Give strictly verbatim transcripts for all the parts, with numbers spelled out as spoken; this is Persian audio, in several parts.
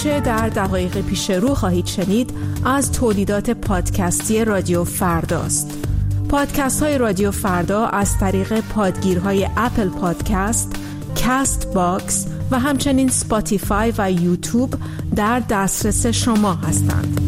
آنچه در دقایق پیش رو خواهید شنید از تولیدات پادکستی رادیو فرداست. پادکست های رادیو فردا از طریق پادگیرهای اپل پادکست، کاست باکس و همچنین سپاتیفای و یوتیوب در دسترس شما هستند.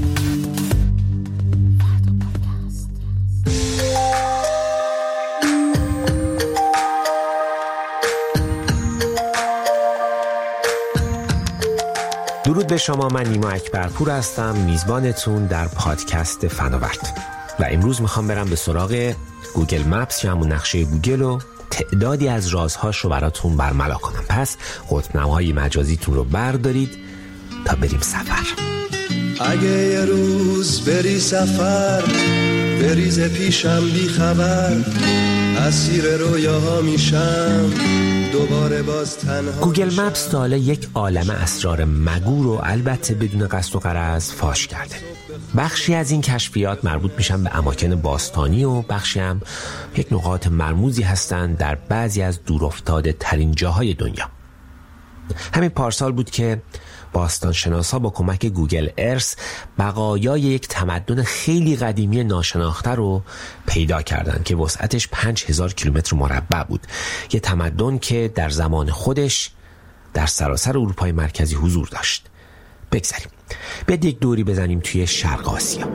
درود به شما، من نیما اکبرپور هستم، میزبانتون در پادکست فناورد و امروز میخوام برم به سراغ گوگل مپس یا همون نقشه گوگل و تعدادی از رازهاش رو براتون برملا کنم. پس قطب‌نماهای مجازیتون رو بردارید تا بریم سفر. اگه یه روز بری سفر، بریز پیشم بی خبر، اسیر رویاها میشم دوباره باز تنها. گوگل مپس تا حالا یک عالمه اسرار مگو رو البته بدون قصد و غرض فاش کرده. بخشی از این کشفیات مربوط میشن به اماکن باستانی و بخشی هم یک نقاط مرموزی هستن در بعضی از دورافتاده ترین جاهای دنیا. همین پارسال بود که باستانشناسا با کمک گوگل ارث بقایای یک تمدن خیلی قدیمی ناشناخته رو پیدا کردن که وسعتش پنج هزار کیلومتر مربع بود. یه تمدن که در زمان خودش در سراسر اروپای مرکزی حضور داشت. بگذاریم بیاید یک دوری بزنیم توی شرق آسیا.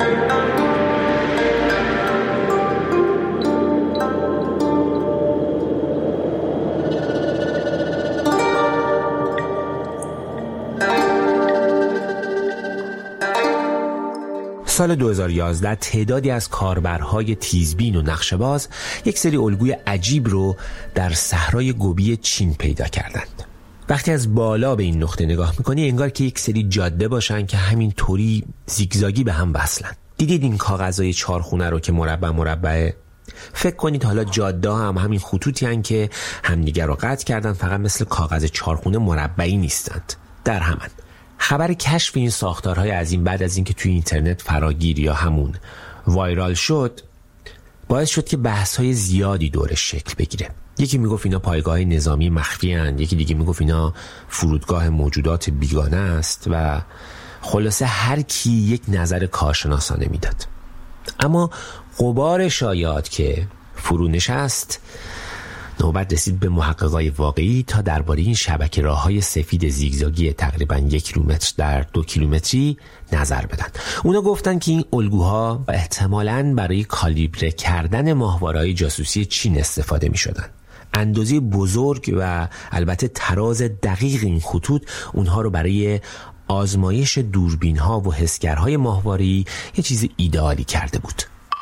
سال دو هزار و یازده تعدادی از کاربرهای تیزبین و نقشه‌باز یک سری الگوی عجیب رو در صحرای گوبی چین پیدا کردند. وقتی از بالا به این نقطه نگاه میکنی انگار که یک سری جاده باشن که همین طوری زیگزاگی به هم وصلن. دیدید این کاغذهای چارخونه رو که مربع مربعه؟ فکر کنید حالا جاده هم همین خطوطی هن که همدیگر رو قطع کردن، فقط مثل کاغذ چارخونه مربعی نیستند، در همن. خبر کشف این ساختارهای عظیم بعد از اینکه توی اینترنت فراگیر یا همون وایرال شد باعث شد که بحث‌های زیادی دورش شکل بگیره. یکی میگفت اینا پایگاه نظامی مخفی هستند، یکی دیگه میگفت اینا فرودگاه موجودات بیگانه است و خلاصه هر کی یک نظر کارشناسانه میداد. اما غبار شایعات که فرو نشست، نوبت رسید به محققای واقعی تا درباره این شبکه راه‌های سفید زیگزاگی تقریباً یک کیلومتر در دو کیلومتری نظر بدن. اونا گفتن که این الگوها احتمالاً برای کالیبره کردن ماهواره‌های جاسوسی چین استفاده می‌شدن. اندازه بزرگ و البته تراز دقیق این خطوط اونها رو برای آزمایش دوربین‌ها و حسگرهای ماهواره‌ای یه چیز ایدئالی کرده بود.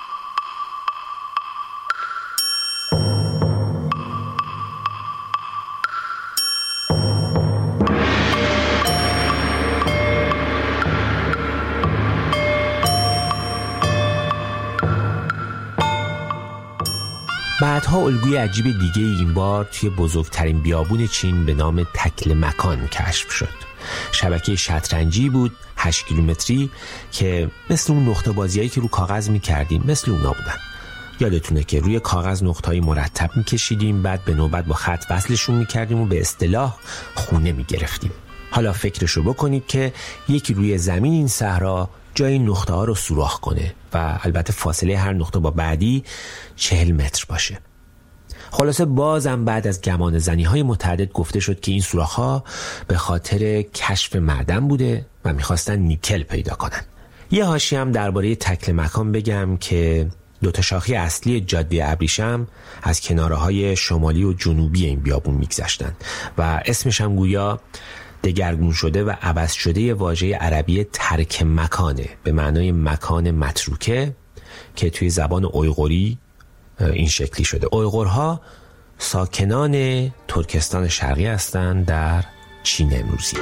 بعدها الگوی عجیب دیگه این بار توی بزرگترین بیابون چین به نام تکل مکان کشف شد. شبکه شطرنجی بود هشت کیلومتری که مثل اون نقطه بازیایی که رو کاغذ می‌کردیم مثل اونا بودن. یادتونه که روی کاغذ نقطه‌های مرتب می‌کشیدیم، بعد به نوبت با خط وصلشون می‌کردیم و به اصطلاح خونه می‌گرفتیم. حالا فکرشو بکنید که یکی روی زمین این صحرا جای نقطه ها رو سوراخ کنه و البته فاصله هر نقطه با بعدی چهل متر باشه. خلاصه بازم بعد از گمان زنی های متعدد گفته شد که این سوراخ ها به خاطر کشف معدن بوده و میخواستن نیکل پیدا کنن. یه حاشیه هم درباره تکل مکان بگم که دو تا شاخه اصلی جاده ابریشم از کناره های شمالی و جنوبی این بیابون میگذشتن و اسمش هم گویا دگرگون شده و عوض شده واژه عربی ترک مکانه به معنای مکان متروکه که توی زبان اویغوری این شکلی شده. اویغورها ساکنان ترکستان شرقی هستند در چین امروزی.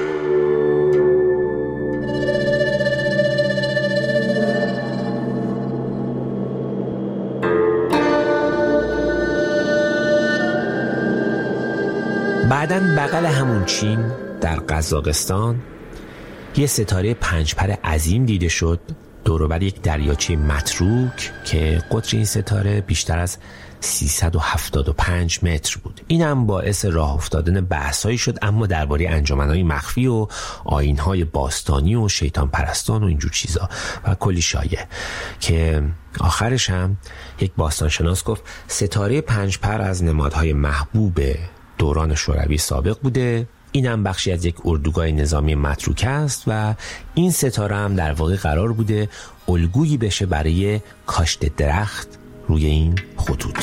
بعدن بغل همون چین در قزاقستان یه ستاره پنجپر عظیم دیده شد دور و بر یک دریاچه متروک که قطر این ستاره بیشتر از سیصد و هفتاد و پنج متر بود. این هم باعث راه افتادن بحثایی شد، اما درباره انجمنهای مخفی و آیین‌های باستانی و شیطان پرستان و اینجور چیزا و کلی شایعه که آخرش هم یک باستانشناس گفت ستاره پنج پر از نمادهای محبوب دوران شوروی سابق بوده. این هم بخشی از یک اردوگاه نظامی متروکه است و این ستاره هم در واقع قرار بوده الگویی بشه برای کاشت درخت روی این خطوط.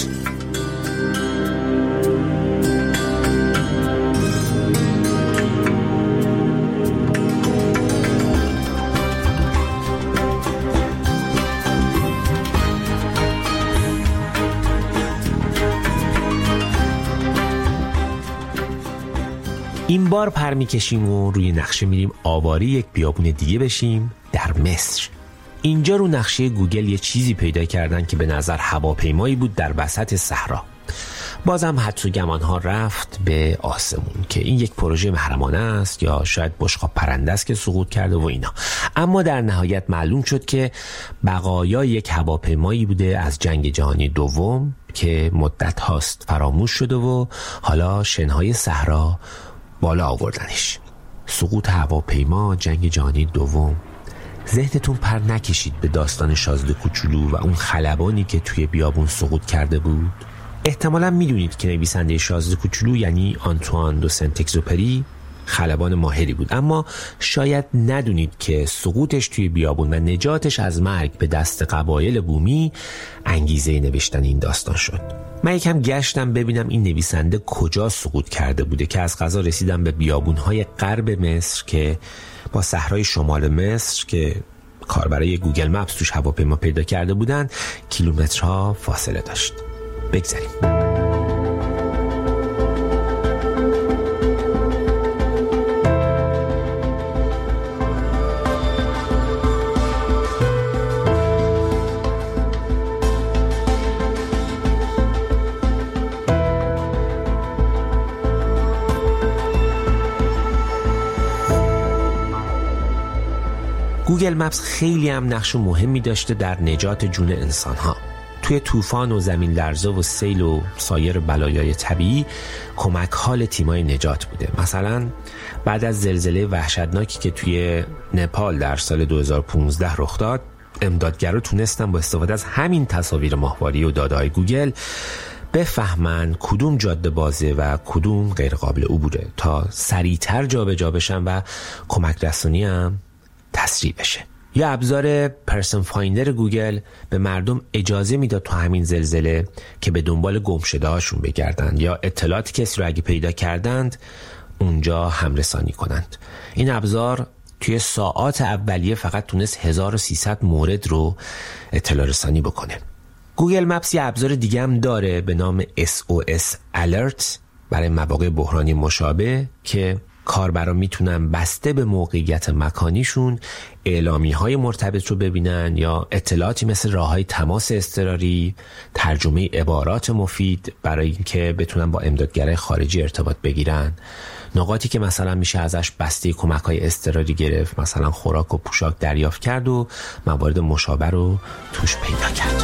این بار پر میکشیم و روی نقشه میریم آواره یک بیابون دیگه بشیم در مصر. اینجا رو نقشه گوگل یه چیزی پیدا کردن که به نظر هواپیمایی بود در وسط صحرا. بازم حدس و گمان‌ها رفت به آسمون که این یک پروژه محرمانه است یا شاید بشقاب پرنده است که سقوط کرده و اینا. اما در نهایت معلوم شد که بقایای یک هواپیمایی بوده از جنگ جهانی دوم که مدت هاست فراموش شده و حالا شنهای صحرا بالا آوردنش. سقوط هواپیما، جنگ جهانی دوم. ذهنتون پر نکشید به داستان شازده کوچولو و اون خلبانی که توی بیابون سقوط کرده بود؟ احتمالا میدونید که نویسنده شازده کوچولو یعنی آنتوان دو سنت اگزوپری خلبان ماهری بود، اما شاید ندونید که سقوطش توی بیابون و نجاتش از مرگ به دست قبایل بومی انگیزه نوشتن این داستان شد. من یکم گشتم ببینم این نویسنده کجا سقوط کرده بوده که از قضا رسیدم به بیابون‌های غرب مصر که با صحرای شمال مصر که کاربرای گوگل مپس توش هواپیما پیدا کرده بودن کیلومترها فاصله داشت. بگذاریم. گوگل مپس خیلی هم نقش مهمی داشته در نجات جون انسان‌ها. توی طوفان و زمین لرزه و سیل و سایر بلایای طبیعی کمک حال تیمای نجات بوده. مثلا بعد از زلزله وحشتناکی که توی نپال در سال دو هزار و پانزده رخ داد، امدادگرا تونستن با استفاده از همین تصاویر ماهواری و داده‌های گوگل بفهمن کدوم جاده بازه و کدوم غیر قابل عبوره تا سریعتر جابجا بشن و کمک رسانی هم تسریع بشه. یا ابزار پرسن فایندر گوگل به مردم اجازه میداد تو همین زلزله که به دنبال گمشده هاشون بگردن یا اطلاعات کسی رو اگه پیدا کردند اونجا همرسانی کنند. این ابزار توی ساعات اولیه فقط تونست هزار و سیصد مورد رو اطلاع رسانی بکنه. گوگل مپس یه ابزار دیگه هم داره به نام اس او اس Alert برای مواقع بحرانی مشابه که کاربران میتونن بسته به موقعیت مکانیشون اعلامیه‌های مرتبط رو ببینن یا اطلاعاتی مثل راه‌های تماس اضطراری، ترجمه عبارات مفید برای اینکه بتونن با امدادگرای خارجی ارتباط بگیرن، نقاطی که مثلا میشه ازش بسته کمک‌های اضطراری گرفت، مثلا خوراک و پوشاک دریافت کرد و موارد مشابه رو توش پیدا کرد.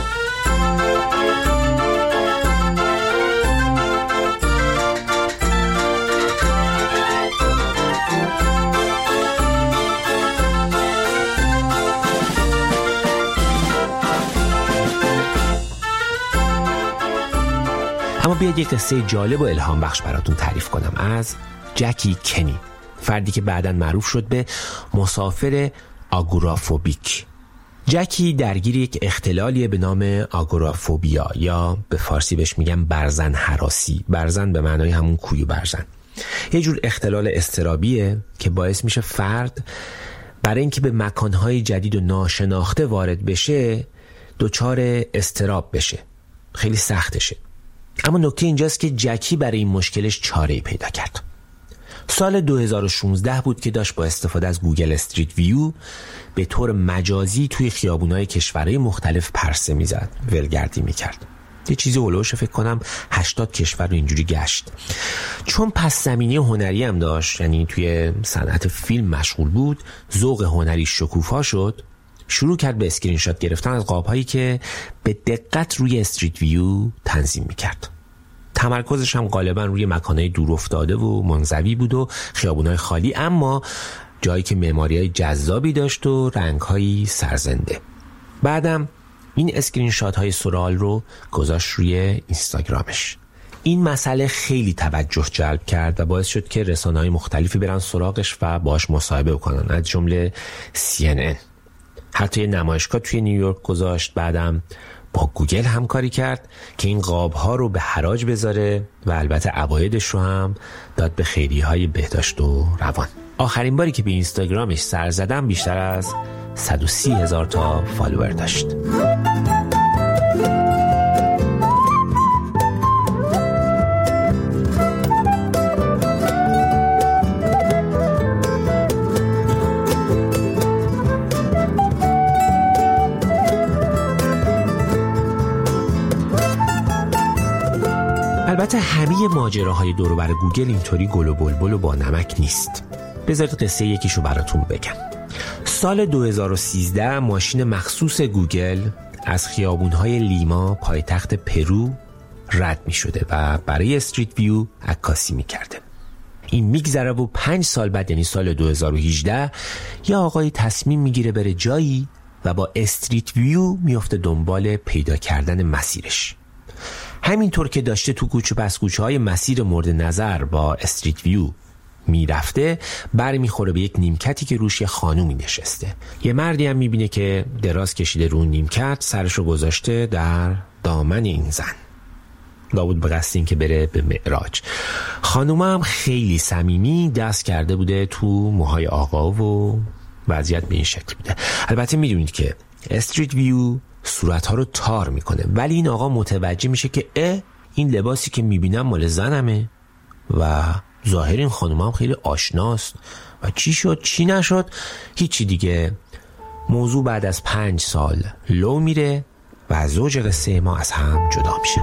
اما بیاید یک قصه جالب و الهام بخش براتون تعریف کنم از جکی کنی، فردی که بعداً معروف شد به مسافر آگورافوبیک. جکی درگیر یک اختلالیه به نام آگورافوبیا یا به فارسی بهش میگم برزن هراسی. برزن به معنای همون کوی برزن. یه جور اختلال اضطرابیه که باعث میشه فرد برای اینکه به مکانهای جدید و ناشناخته وارد بشه دچار اضطراب بشه. خیلی سختشه. اما نکته اینجاست که جکی برای این مشکلش چاره‌ای پیدا کرد. سال دو هزار و شانزده بود که داشت با استفاده از گوگل استریت ویو به طور مجازی توی خیابونای کشورهای مختلف پرسه میزد، ولگردی میکرد. یه چیزی هولوش فکر کنم هشتاد کشور رو اینجوری گشت. چون پس زمینه هنری هم داشت، یعنی توی صنعت فیلم مشغول بود، ذوق هنری شکوفا شد شروع کرد به اسکرین شات گرفتن از قاب‌هایی که به دقت روی استریت ویو تنظیم می‌کرد. تمرکزش هم غالبا روی مکان‌های دور افتاده و منزوی بود و خیابون‌های خالی، اما جایی که معماری‌های جذابی داشت و رنگ‌های سرزنده. بعدم این اسکرین شات‌های سورئال رو گذاشت روی اینستاگرامش. این مسئله خیلی توجه جلب کرد و باعث شد که رسانه‌های مختلفی برن سراغش و باهاش مصاحبه بکنن، از جمله سی ان ان. حتی یه نمایشگاه توی نیویورک گذاشت. بعدم با گوگل همکاری کرد که این قاب‌ها رو به حراج بذاره و البته عوایدش رو هم داد به خیریه‌های بهداشت و روان. آخرین باری که به اینستاگرامش سر زدم بیشتر از صد و سی هزار تا فالوور داشت. البته همه ماجراهای دور و بر گوگل اینطوری گل و بلبل و با نمک نیست. بذارید قصه یکیشو براتون بگم. سال دو هزار و سیزده ماشین مخصوص گوگل از خیابونهای لیما پایتخت پرو رد می شده و برای استریت ویو عکاسی می کرده. این میگذره و پنج سال بعد، یعنی سال دو هزار و هجده، یه آقای تصمیم میگیره بره جایی و با استریت ویو میفته دنبال پیدا کردن مسیرش. همینطور که داشته تو کوچه پس کوچه های مسیر مورد نظر با استریت ویو میرفته، بر میخوره به یک نیمکتی که روش یه خانومی نشسته. یه مردی هم میبینه که دراز کشیده رو نیمکت، سرشو گذاشته در دامن این زن، لابد به قصد این که بره به معراج. خانوم هم خیلی صمیمی دست کرده بوده تو موهای آقا و وضعیت به این شکل بوده. البته میدونید که استریت ویو صورتها رو تار میکنه، ولی این آقا متوجه میشه که اه این لباسی که میبینم مال زنمه و ظاهر این خانوم هم خیلی آشناست و چی شد چی نشد هیچی دیگه. موضوع بعد از پنج سال لو میره و زوج قصه ما از هم جدا میشه.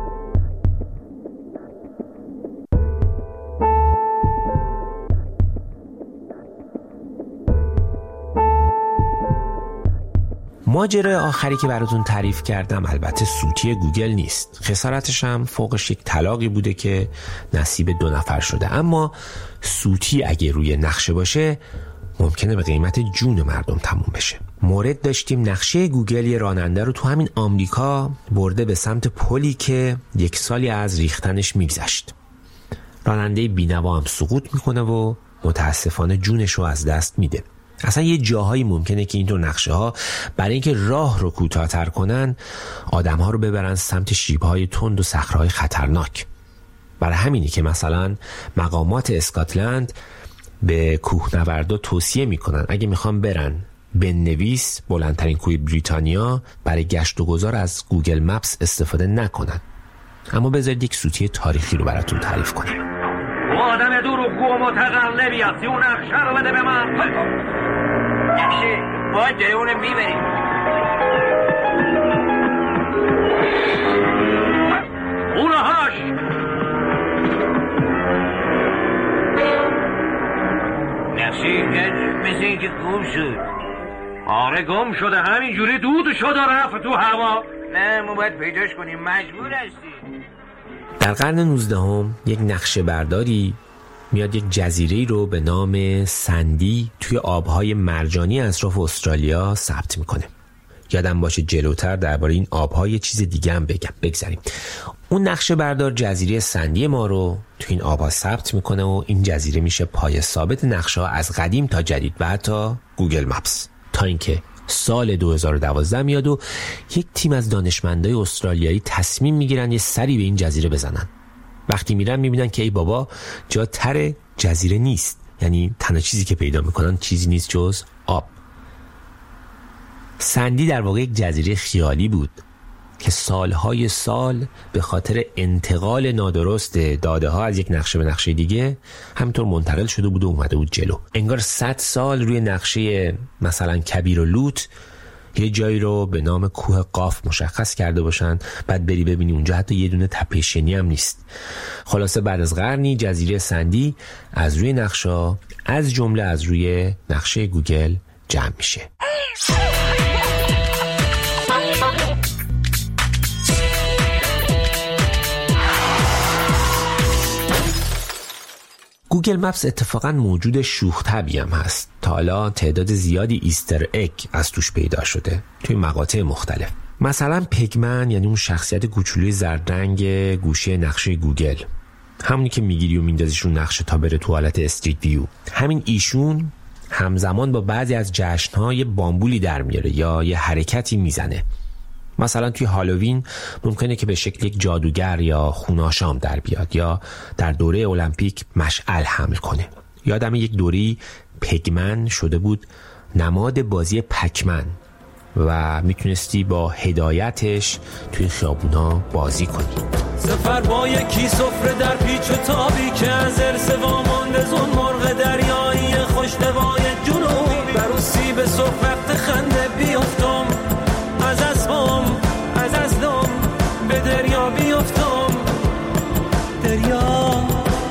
ماجرای آخری که براتون تعریف کردم البته سوتی گوگل نیست. خسارتش هم فوقش یک طلاقی بوده که نصیب دو نفر شده. اما سوتی اگه روی نقشه باشه ممکنه به قیمت جون مردم تموم بشه. مورد داشتیم نقشه گوگل یه راننده رو تو همین آمریکا برده به سمت پلی که یک سالی از ریختنش میگذشت. راننده بینوا هم سقوط میکنه و متاسفانه جونش رو از دست میده. اصلا یه جاهایی ممکنه که اینطور نقشه ها برای اینکه راه رو کوتاه‌تر کنن آدم ها رو ببرن سمت شیب‌های تند و صخره‌های خطرناک. برای همینه که مثلا مقامات اسکاتلند به کوهنوردا توصیه میکنن اگه میخوان برن بنویس بلندترین کوه بریتانیا برای گشت و گذار از گوگل مپس استفاده نکنن. اما بذارید یک سوتی تاریخی رو براتون تعریف کنم. آدم دروغگو و متقلبی هستی، اون نقشه رو بده به من. نقشه باید جای اونو میبریم. اونهاش نقشه مثل اینکه گم شد. آره گم شده، همینجوری دود شده رفت تو هوا. نه ما باید پیداش کنیم، مجبور هستیم. در قرن نوزدهم یک نقشه برداری میاد یک جزیره‌ای رو به نام سندی توی آبهای مرجانی اطراف استرالیا ثبت میکنه. یادم باشه جلوتر درباره این آبها یه چیز دیگه هم بگم. بگذاریم. اون نقشه بردار جزیره سندی ما رو توی این آبها ثبت میکنه و این جزیره میشه پای ثابت نقشه ها از قدیم تا جدید و حتی گوگل مپس. تا اینکه سال دو هزار و دوازده میاد و یک تیم از دانشمندای استرالیایی تصمیم میگیرن یه سری به این جزیره بزنن. وقتی میرن میبینن که ای بابا جا تر جزیره نیست، یعنی تنها چیزی که پیدا میکنن چیزی نیست جز آب. سندی در واقع یک جزیره خیالی بود که سالهای سال به خاطر انتقال نادرست داده ها از یک نقشه به نقشه دیگه همینطور منتقل شده بود و اومده بود جلو. انگار صد سال روی نقشه مثلا کبیر و لوط یه جایی رو به نام کوه قاف مشخص کرده باشن، بعد بری ببینی اونجا حتی یه دونه تپه شنی هم نیست. خلاصه بعد از قرنی جزیره سندی از روی نقشه از جمله از روی نقشه گوگل جمع میشه. گوگل مپس اتفاقا موجود شوخ طبعی هم هست. تا حالا تعداد زیادی ایستر اگ از توش پیدا شده توی مقاطع مختلف. مثلا پگمن، یعنی اون شخصیت کوچولوی زرد گوشه نقشه گوگل، همونی که میگیری و میندازیش رو نقشه تا بره تو حالت استریت ویو، همین ایشون همزمان با بعضی از جشن‌ها یه بامبولی در میاره یا یه حرکتی میزنه. مثلا توی هالووین ممکنه که به شکل یک جادوگر یا خوناشام در بیاد، یا در دوره المپیک مشعل حمل کنه. یادم یک دوری پگمن شده بود نماد بازی پکمن و میتونستی با هدایتش توی خیابونا بازی کنی. سفر با یکی سفره در پیچ و تابی که از ارث وامانده زون مرغ دریایی خوشنوای جنوبی برو سیب صبح وقت خنده بیفتم از اسبم از ازلم به دریا بیفتم. دریا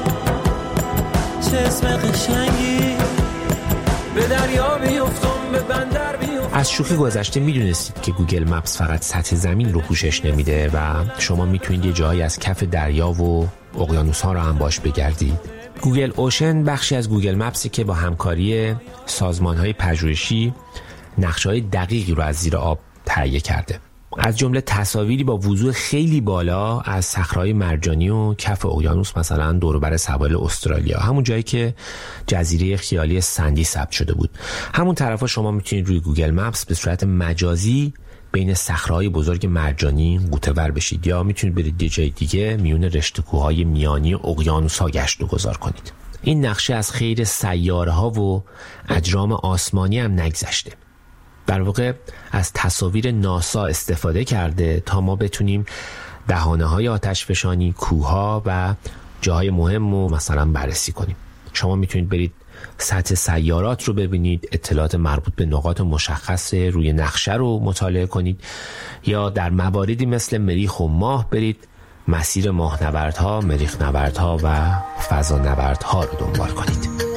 چه اسم قشنگی، به دریا بیفتم به بندر بیفتم. از شوخی گذشته میدونستید که گوگل مپس فقط سطح زمین رو پوشش نمیده و شما میتونید یه جایی از کف دریا و اقیانوس ها رو هم باش بگردید. گوگل اوشن بخشی از گوگل مپسی که با همکاری سازمان های پژوهشی نقشه های دقیقی رو از زیر آب تهیه کرده، از جمله تصاویری با وضوح خیلی بالا از صخره‌های مرجانی و کف اقیانوس، مثلا دور و بر سواحل استرالیا، همون جایی که جزیره خیالی سندی ثبت شده بود. همون طرفا شما میتونید روی گوگل مپس به صورت مجازی بین صخره‌های بزرگ مرجانی غوطه‌ور بشید، یا میتونید برید یه جای دیگه میون رشته کوه‌های میانی اقیانوس‌ها گشت و گذار کنید. این نقشه از خیر سیاره‌ها و اجرام آسمانی هم نگذشته. در واقع از تصاویر ناسا استفاده کرده تا ما بتونیم دهانه‌های آتشفشانی، کوه‌ها و جاهای مهم رو مثلا بررسی کنیم. شما میتونید برید سطح سیارات رو ببینید، اطلاعات مربوط به نقاط مشخص روی نقشه رو مطالعه کنید، یا در مواردی مثل مریخ و ماه برید مسیر ماهنوردها، مریخ‌نوردها و فضانوردها رو دنبال کنید.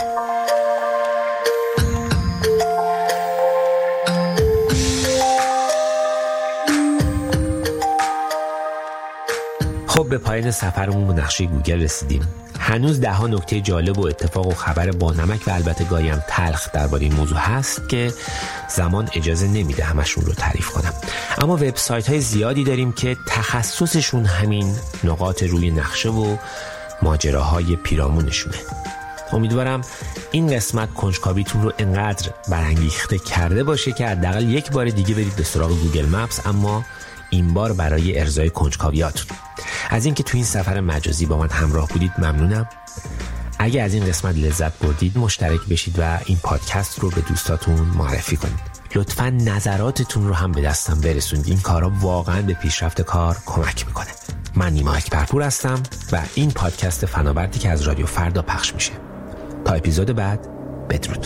خب به پایان سفرمون با نقشه گوگل رسیدیم. هنوز ده ها نکته جالب و اتفاق و خبر با نمک و البته گاهی هم تلخ درباره این موضوع هست که زمان اجازه نمیده همشون رو تعریف کنم. اما وبسایت های زیادی داریم که تخصصشون همین نقاط روی نقشه و ماجراهای پیرامونشونه. امیدوارم این قسمت کنجکاویتون رو انقدر برانگیخته کرده باشه که حداقل یک بار دیگه برید به سراغ گوگل مپس، اما این بار برای ارضای کنجکاویاتون. از اینکه تو این سفر مجازی با من همراه بودید ممنونم. اگه از این قسمت لذت بردید مشترک بشید و این پادکست رو به دوستاتون معرفی کنید. لطفاً نظراتتون رو هم به دستم برسونید. این کارا واقعاً به پیشرفت کار کمک میکنه. من نیما اکبرپور هستم و این پادکست فناوردی که از رادیو فردا پخش میشه. تا اپیزود بعد، بدرود.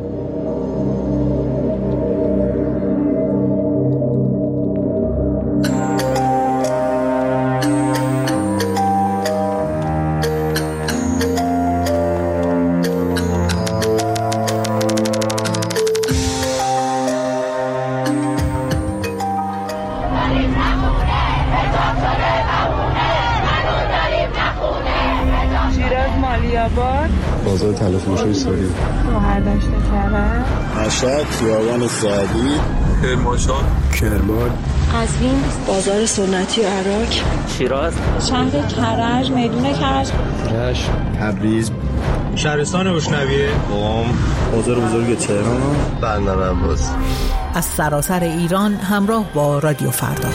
بازار تلفروشی ساری روهر داشته کرده مشهد خیابان سعدی کرمانشاه کرمان قزوین بازار سنتی و عراق شیراز شهر کرج میدون کرج رشت تبریز شهرستان بشنویه قم بازار بزرگ تهران بندر عباس. از سراسر ایران همراه با رادیو فردا.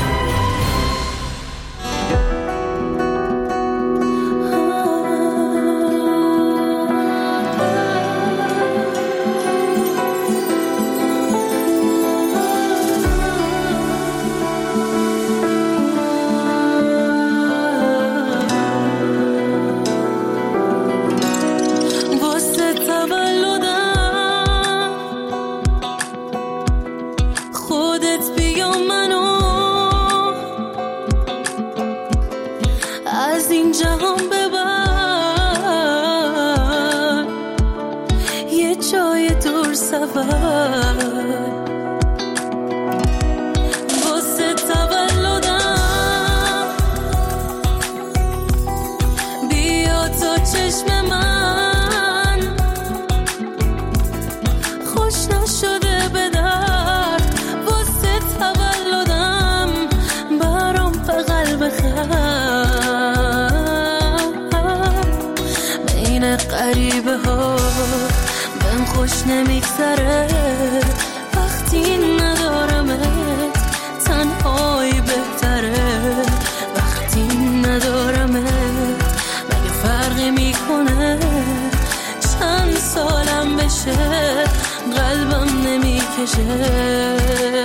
چشم من خوش نمیگذره وقتی ندارمت، تنهایی بهتره وقتی ندارمت. مگه فرقی میکنه چند سالم بشه قلبم نمیکشه.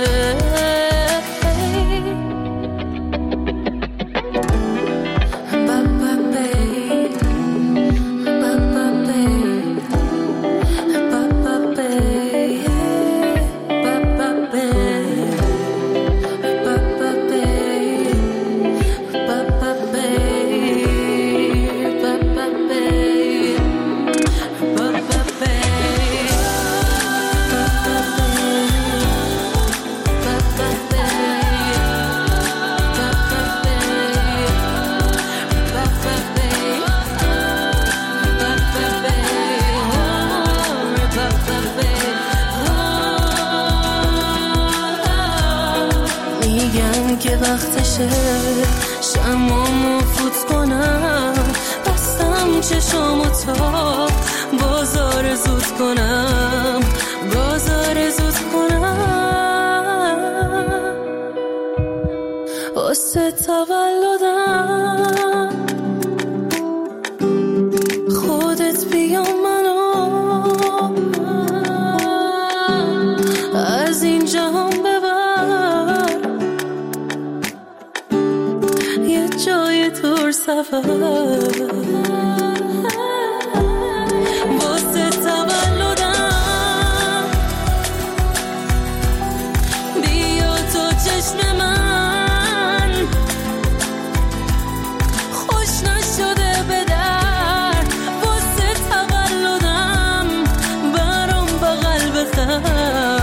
که وقتشه شمامو فوت کنم، بستم چشامو تا بازار زود کنم، بازار زود کنم. واسه تولدم خودت بیا منو از این جهان جای تور سفر. واسه تولدم بیا تو چشم من، خوش نشده به در. واسه تولدم برام بغل بخر.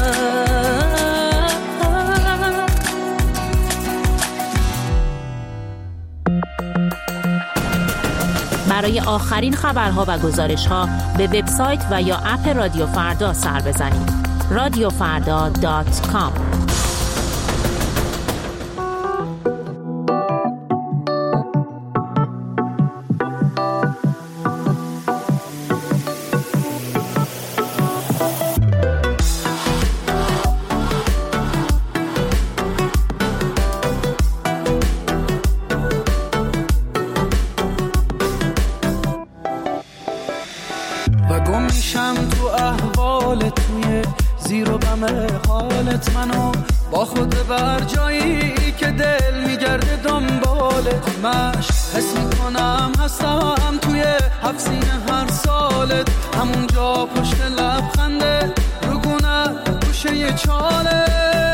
برای آخرین خبرها و گزارش‌ها به وبسایت و یا اپ رادیو فردا سر بزنید. رادیو فردا دات کام. حالت منو با خود بر جایی که دل میگرده دنبالت، همش حس میکنم هستم توی هفت سینه هر سالت، همونجا پشت لبخنده روگونه گوشه چاله،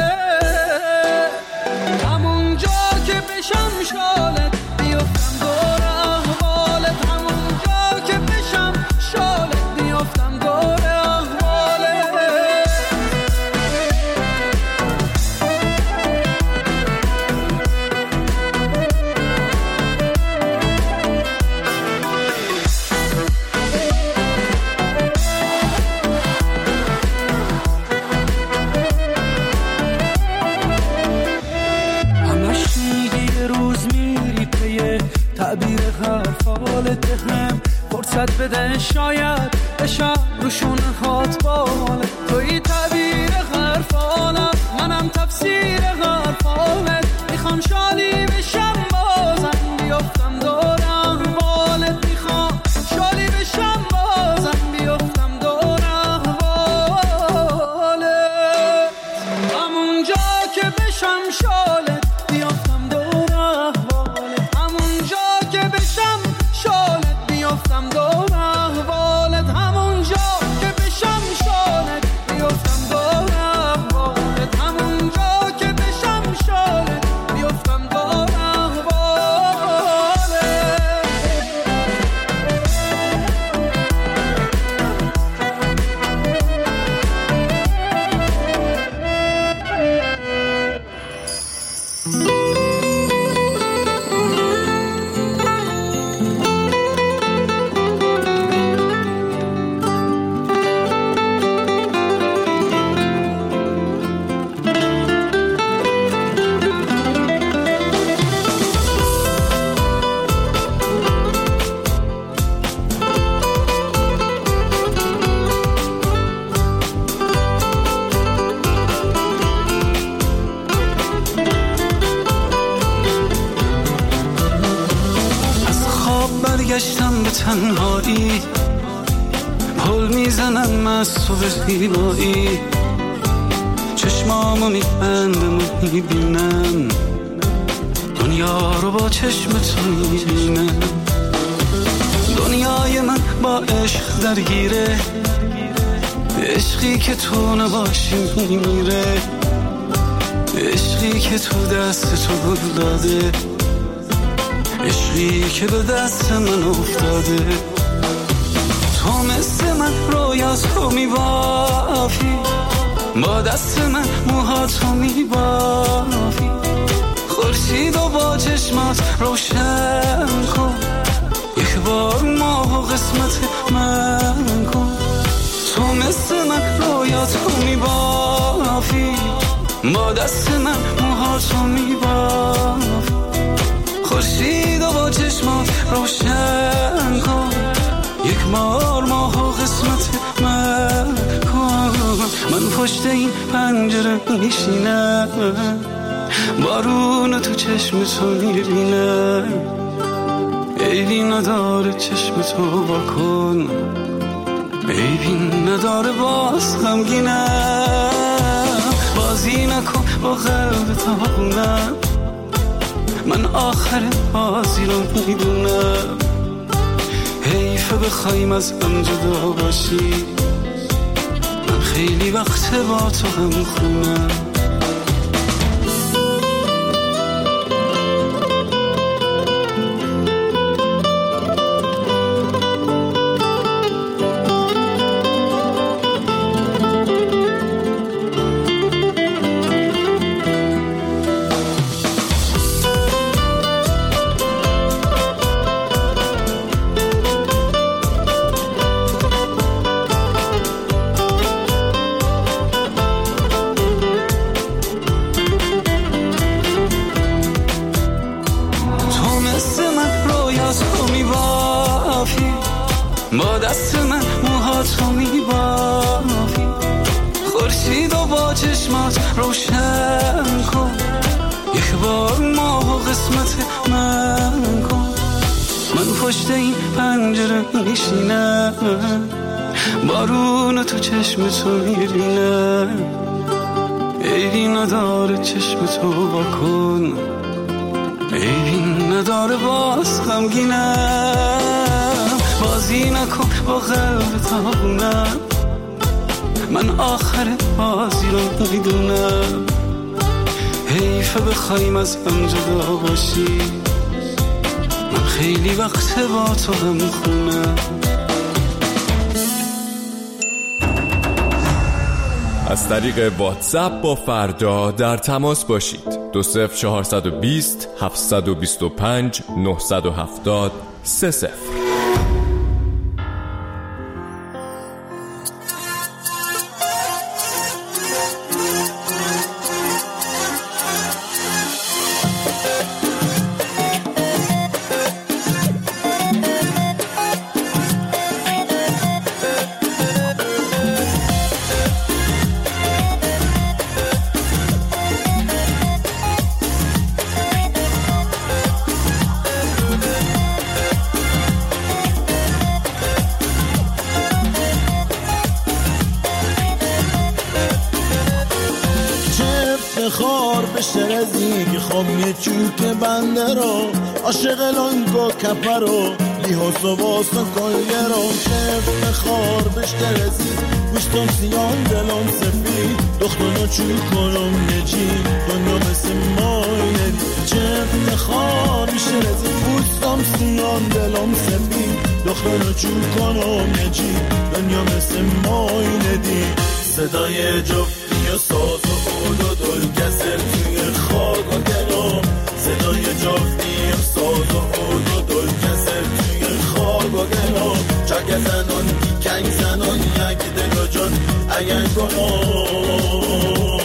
همونجا که بشم شالت بیفتم دور احوالت، همونجا که بشم شالت بیفتم دور تعبیر حرفالت هم فرصت بده شاید بشم روشون هات بالت، توی تعبیر حرفالم منم تفسیر حرفالت، میخوام شالی بشم بازم بیفتم دور احوالت، میخوام شالی بشم بازم بیفتم دور احوالت، همونجا که بشم شالت بیفتم دور احوالت، همونجا که بشم شالت بیفتم دور احوالت، همونجا که بشم شالت بیفتم دور احوالت، همونجا که بشم شالت بیفتم دور برگشتم به تنهایی، پل میزنم از تو به زیبایی، چشمامو میبندم و میبینم دنیا رو با چشم تو میبینم. دنیای من با عشق درگیره، عشقی که تو نباشی میمیره، عشقی که تو دست تو گل داده، عشقی که به دست من افتاده. تو مثل من رویا تو میبافی، با دست من موهاتو میبافی، خورشید و با چشمات روشن کن، یک بار ماه و قسمت من کن. تو مثل من رویاتو میبافی، با دست من موهاتو میبافی، خورشید و با چشمات روشن کن، یک بار ماه و قسمت من کن. من پشت این پنجره میشینم، بارون تو چشم تو میبینم، عیبی نداره چشم تو بکن، عیبی نداره باز غمگینم. بازی نکن با قلب تاونم، من آخر بازی رو میدونم. حیفه بخوایم از هم جدا باشی، من خیلی وقت با تو هم خونم. با دست من موهاتو میبافی، خورشید و با چشمات روشن کن، یک بار ماه و قسمت من کن. من پشت این پنجره میشینم، بارون تو چشم تو میبینم، عیبی نداره چشم تو بکن، عیبی نداره باز غمگینم. بازی نکن با قلب تاونم، من آخر بازی رو میدونم. حیفه بخوایم از هم جدا باشی، من خیلی وقت با تو هم خونم. از طریق واتساپ با فردا در تماس باشید. دو صفر چهارصد و بیست هفتصد و بیست و پنج نهصد و هفتاد سه صفر. خار بشه رزیگ خوامی چوک بنده رو، عاشق لنگو کپر رو، لیحاظ و واسه کلگه رو. شفت خار بشه رزیگ گوشتم سیان دلم سفید، دختانو چوک کنم نجی دنیا مثل مای. شفت خار بشه رزیگ گوشتم سیان دلم سفید، دختانو چوک کنم نجی دنیا مثل مای ندی. صدای جفتی و ساز و بود و دل کسر توی خاک و گلم، صدای جفتی و ساز و بود و دل کسر توی خاک و گلم. چک زنان کنگ زنان یک دل جان اگر کنم.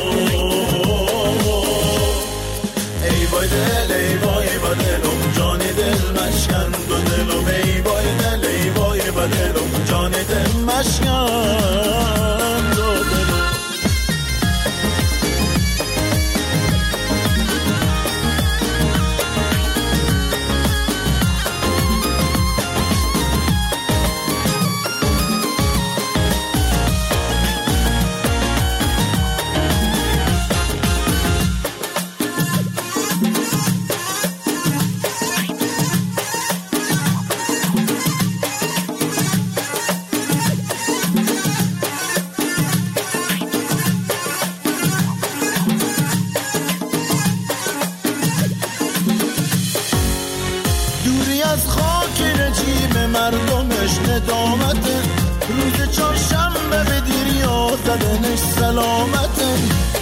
ای وای دل ای وای با دلم جان دل مشکن دو دلم. ای وای دل ای وای با دلم جان دل مشکن دو دلم.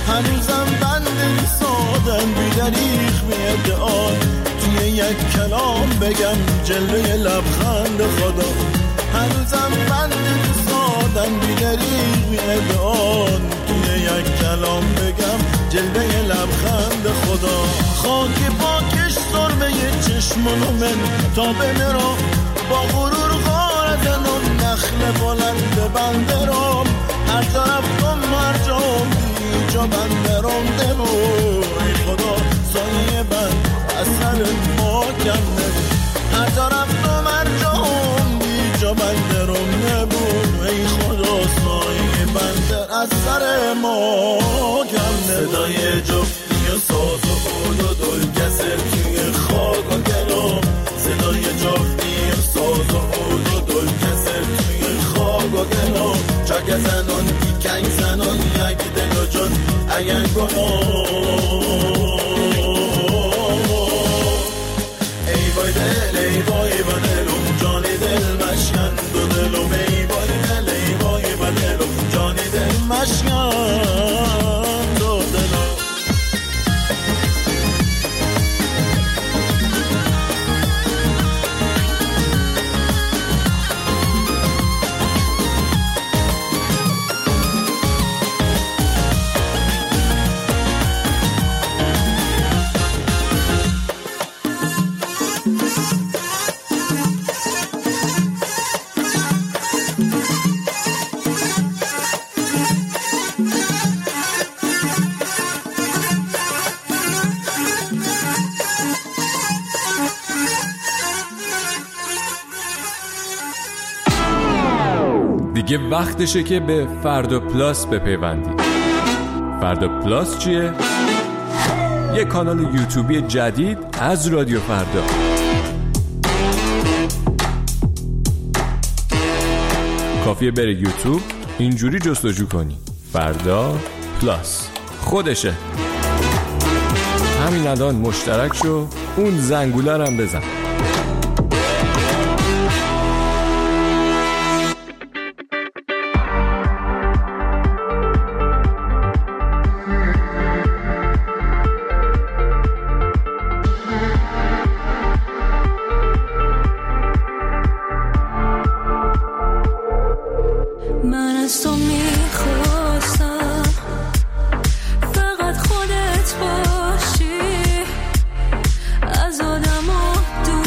هنوزم بنده سادم بیدریخ میدعان توی یک کلام بگم جلوه لبخند خدا هنوزم بنده سادم بیدریخ میدعان توی یک کلام بگم جلوه لبخند خدا خاک پاکش سرمه چشمانو من تا به مرا با غرور غاردن و نخل بلند بنده رام هر طرف کن مرجام جا بنده رامده بو ای خدا سایه بند از سر ما کنده هر طرف کن مرجام جا بنده رامده بو ای خدا سایه بنده از سر ما کنده صدای جفتی و ساز و عود و دل کسر توی خاک و گلام صدای جفتی و ساز و عود و دل کسر توی خاک و گلام چاک زنان کی کنگ زنان یک دل و جان اگر گناه ای وای دل ای وای و دلم جان دل مشکن دو دلم ای وای دل ای وای و دلم جان دل مشکن دو دلم دیگه وقتشه که به فردا پلاس بپیوندید. فردا پلاس چیه؟ یه کانال یوتیوبی جدید از رادیو فردا. کافیه بره یوتیوب اینجوری جستجو کنی فردا پلاس خودشه. همین الان مشترک شو اون زنگوله رو هم بزن. فقط خودت باشی از آدم و دور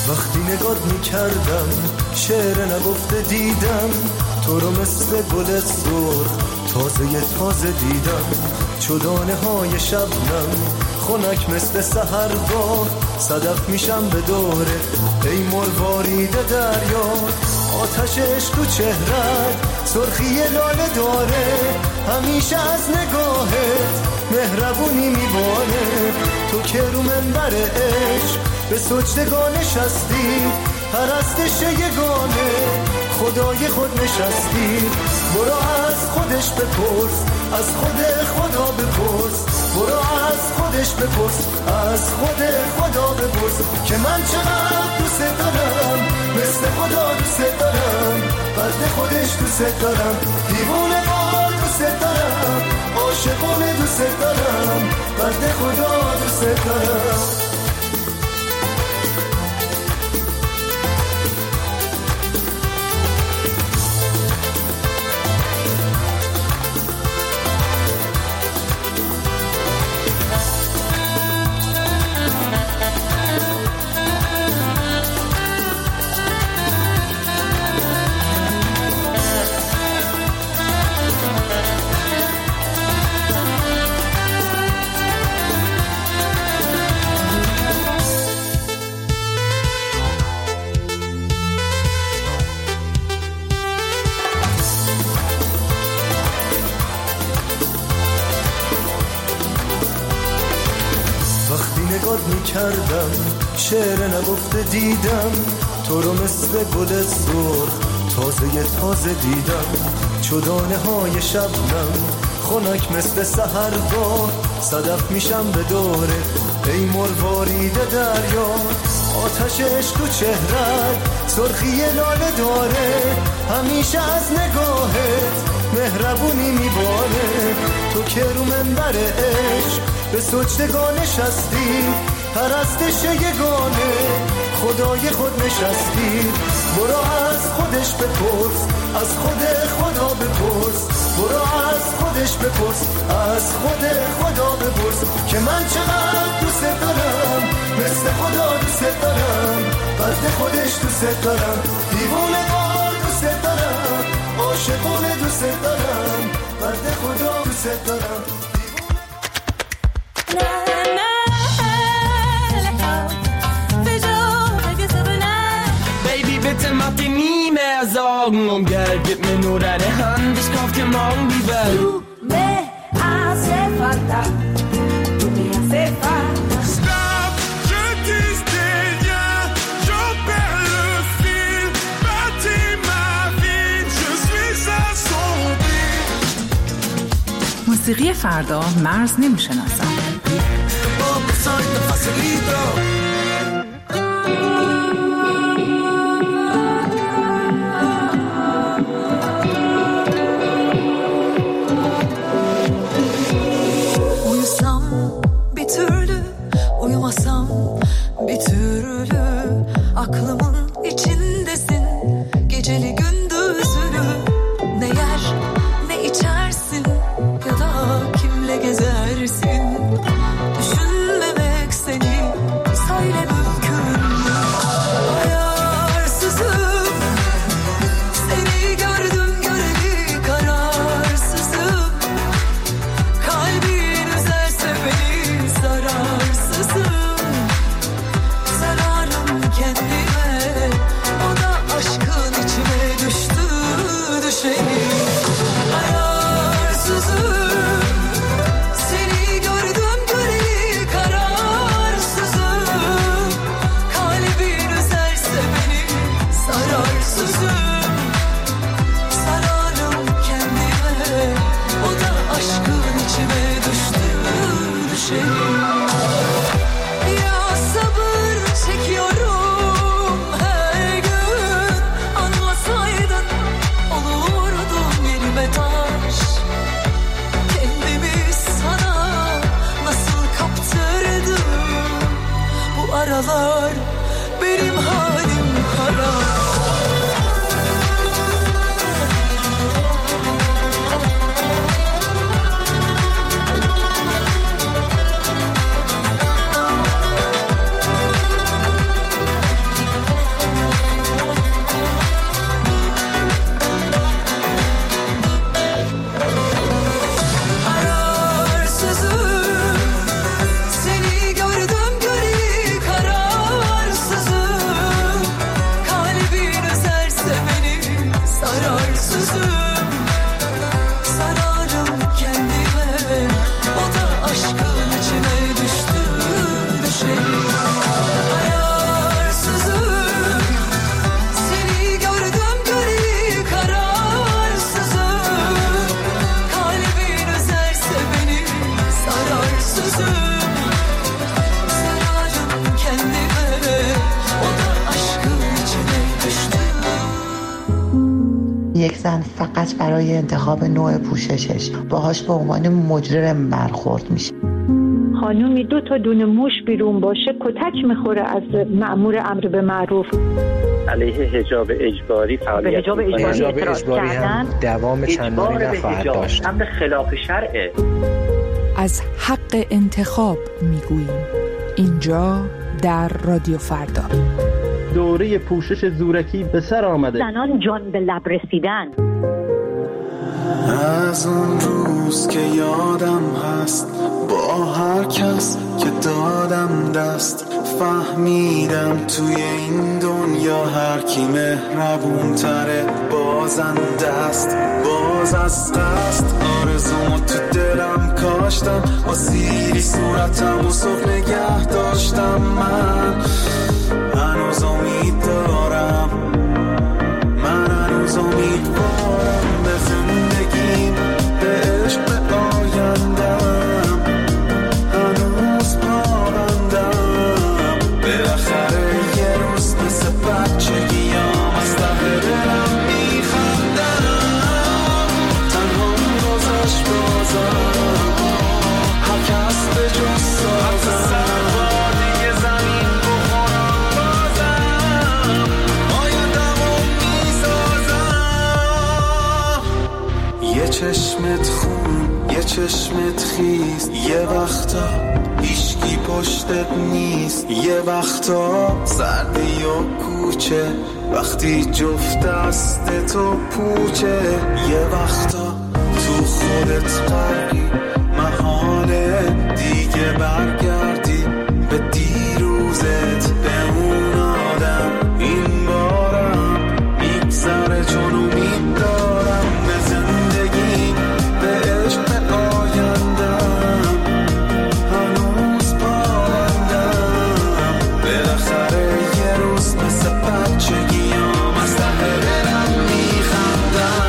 وقتی نگات میکردم شعر نگفته دیدم تو رو مثل گل سرخ تازه تازه دیدم چو دانه های شبنم خنک مثل سحرگاه صدف میشم به دوره ای مروارید دریا آتش عشق تو چهرت سرخی لاله داره همیشه از نگاهت مهربونی میباره تو که رو منبر عشق به سجدگاه نشستی پرستش یگانه خدای خود نشستی برو از خودش بپرس از خود خدا بپرس برو از خودش بپرس از خود خدا بپرس که من چقدر دوست دارم مثل خدا دوست دارم بنده خودش دوست دارم دیوونه بار دوست دارم عاشقانه دوست دارم بنده خدا دوست دارم کردم شعر نگفته دیدم تو رو مثل گل سرخ تازه تازه دیدم چو دانه های شبنم خنک مثل سحرگاه صدف میشم به دوره ای مروارید دریا آتش عشق تو چهرت سرخی لاله داره همیشه از نگاهت مهربونی میباره تو که رو منبر عشق به سجدگاه نشستی پرستش یگانه خدای خود نشستی برو از خودش بپرس از خود خدا بپرس برو از خودش بپرس از خود خدا بپرس که من چقدر دوست دارم مثل خدا دوست دارم بنده خودش دوست دارم دیوونه بار دوست دارم عاشقانه دوست دارم بنده خدا دوست دارم Bitte mach dir nie mehr Sorgen um Geld, gib mir nur deine Hand, ich kauf dir morgen die Welt. Du me hace falta, tu me hace falta. Stop, je dis rien, j'en perds le fil, bâtis ma vie, je suis assombri. موسیقی فردا مرز نمیشناسد. Uyumasam bir türlü aklımın içindesin geceli gündüzünü ne yer ne içersin ya da kimle gezersin düşünmemek seni söyle mümkün mü ayarsızım seni gördüm göreli kararsızım kalbin üzerse beni zararsızım zararım kendime o da aşkın içime düştü düşelim ayarsızım seni gördüm göreli kararsızım kalbin üzerse beni zararsızım zararım kendime o da aşkın içime düştü düşelim ya sabır çekiyorum her gün anlasaydın olurdum yerime taş kendimi sana nasıl kaptırdım bu aralar benim halim kara زن فقط برای انتخاب نوع پوششش باهاش به عنوان مجرم برخورد میشه. خانومی دو تا دونه موش بیرون باشه کتک میخوره از مأمور امر به معروف. علیه حجاب اجباری فعالیت حجاب اجباری, حجاب اجباری هم دوام چندانی نخواهد داشت. امر خلاف شرعه. از حق انتخاب میگوییم اینجا در رادیو فردا. دوره پوشش زورکی به سر آمده. زنان جان به لب رسیدن. از اون روز که یادم هست با هر کس که دادم دست فهمیدم توی این دنیا هر کی مهربون تره بازنده است. باز از قصد آرزومو تو دلم کاشتم با سیری صورتم و صبح نگه داشتم. من هنوز امید دارم، من هنوز امید دارم به زندگیم، به عشق، به آیندم. هنوز پابندم بالاخره یه روز مثل بچگیام از ته دلم میخندم. تنهام گذشت بازم هر کس به جز سازم دیگه زمین بخورم بازم آیندمو میسازم. یه چشمت خون، یه چشمت خیز، یه وقتا هیچکی پشتت نیست، یه وقتا سردی و کوچه وقتی جفت دست تو پوچه، یه وقتا تو خودت غرقی محاله دیگه برگردی به دیروزت، به اون آدم. این بارم میگذره چون امید دارم به زندگی، به عشق، به آیندم. هنوز پابندم بالاخره یه روز مثل بچگیام از ته دلم میخندم.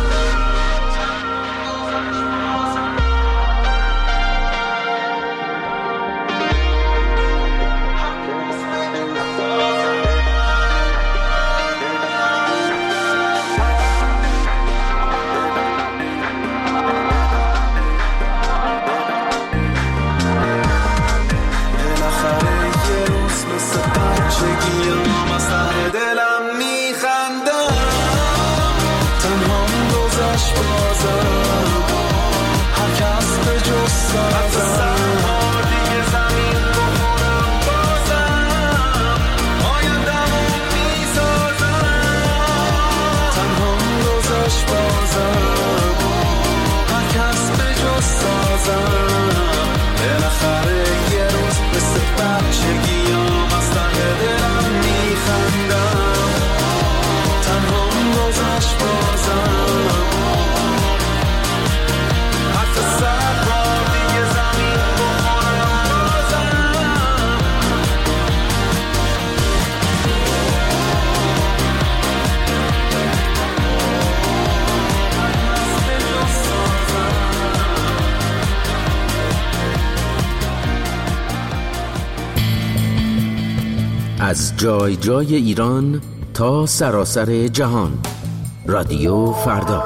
از جای جای ایران تا سراسر جهان، رادیو فردا.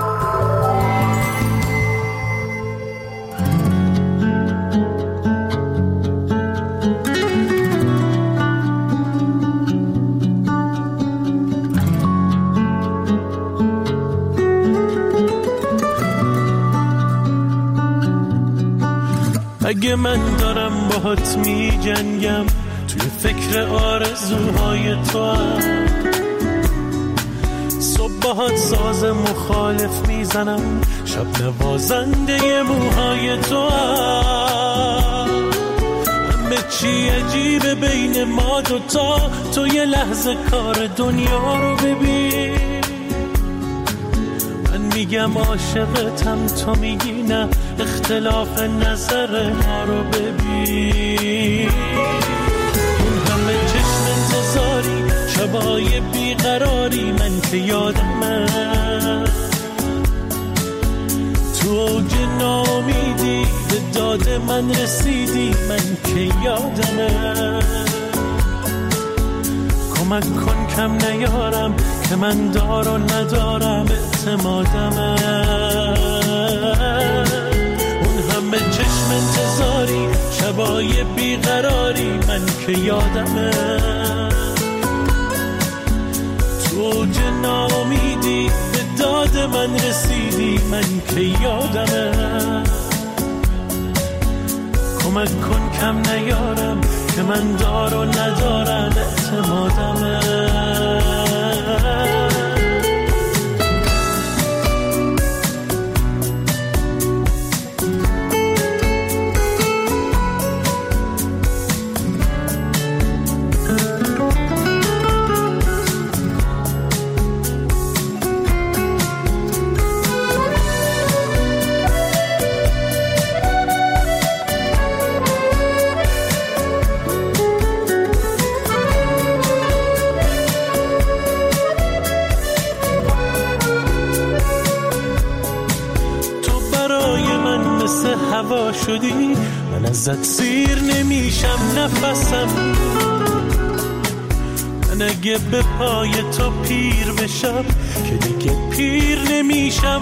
اگه من دارم باهات می جنگم توی فکر آرزوهای تو هم، صبح باهات ساز مخالف میزنم، شب نوازنده موهای تو هم. همه چی عجیبه بین ما دوتا، تو یه لحظه کار دنیا رو ببین. من میگم عاشقتم، تو میگی نه، اختلاف نظر ما رو ببین. اون همه چشم انتظاری، شبای بیقراری، من که یادمه تو اوج ناامیدی به داد من رسیدی، من که یادمه کمک کن کم نیارم که من دار و ندارم اعتمادمه. اون همه چشم انتظاری شبای بیقراری من که یادمه. تو اوج ناامیدی به داد من رسیدی من که یادمه. کمک کن کم نیارم که من دار و ندارم اعتمادمه. هوا شدی من ازت سیر نمیشم نفسم. من اگه به پای تو پیر بشم که دیگه پیر نمیشم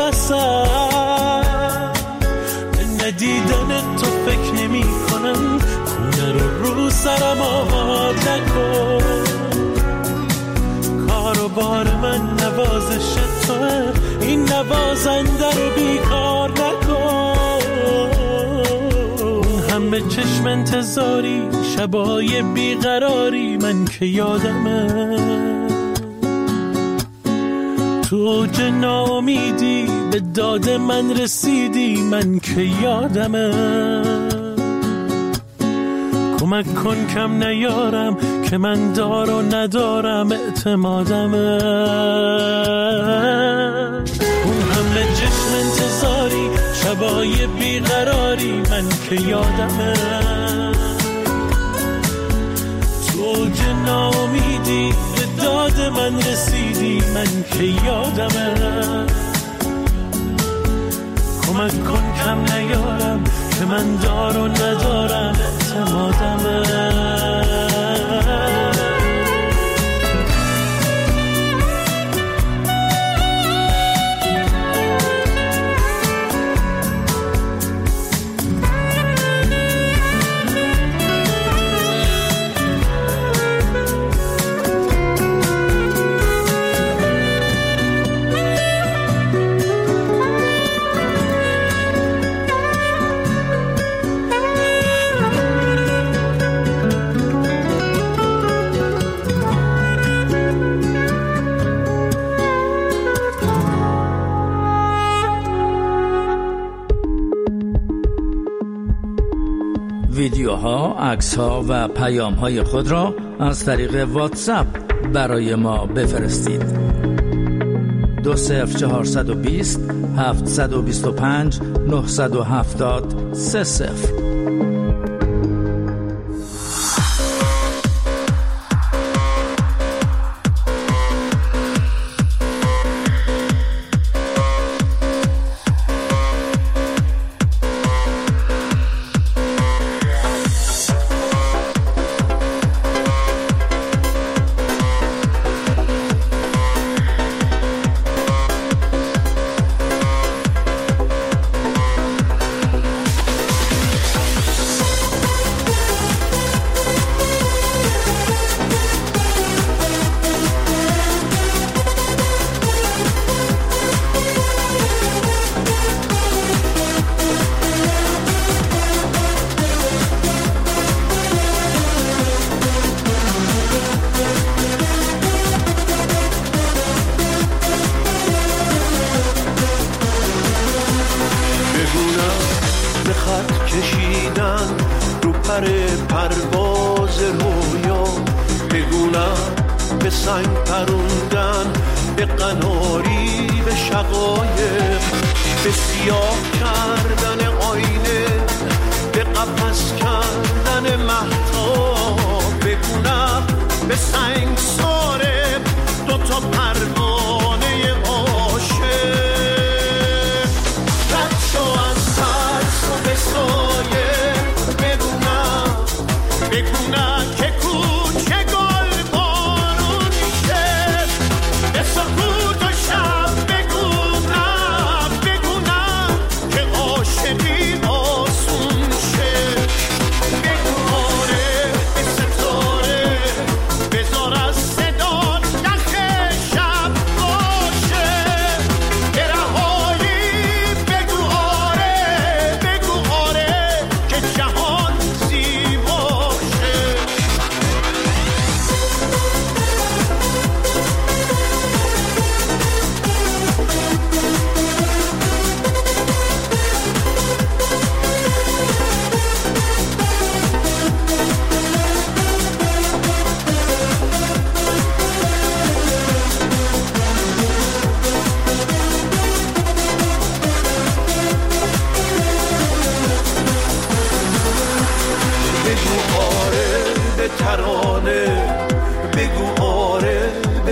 نفسم. به ندیدن تو فکر نمی کنم خونه رو رو سرم آباد نکن. کار و بار من نوازش توه این نوازنده رو بیکار نکن. همه چشم انتظاری شبای بیقراری من که یادمه. تو اوج ناامیدی به داد من رسیدی من که یادمه. کمک کن کم نیارم که من دار و ندارم اعتمادمه. اون همه چشم انتظاری شبای بیقراری من که یادمه. تو اوج ناامیدی به داد من رسیدی من که یادمه. کمک کن کم نیارم که من دار و ندارم اعتمادمه. ویدیوها، عکس‌ها و پیام‌های خود را از طریق واتساپ برای ما بفرستید. دو صفر چهارصد و بیست هفتصد و بیست و پنج نهصد و هفتاد سه صفر. بگونا که کوچه گل با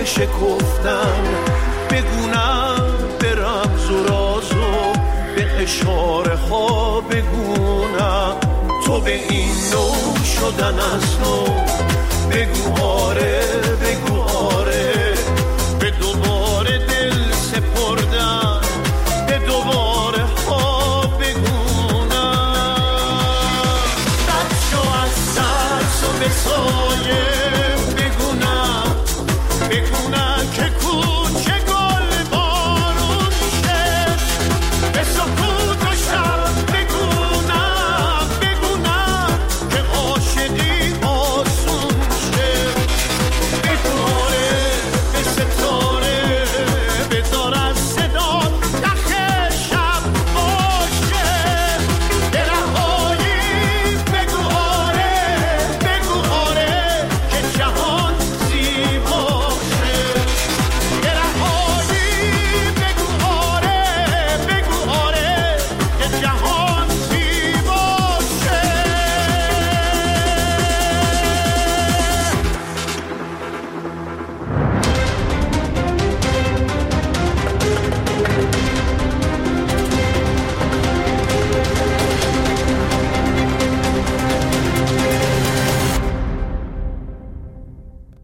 بشکفتن، بگونم به رمز و راز و به اشاره ها بگونم، تو به این نوع شدن از نو بگو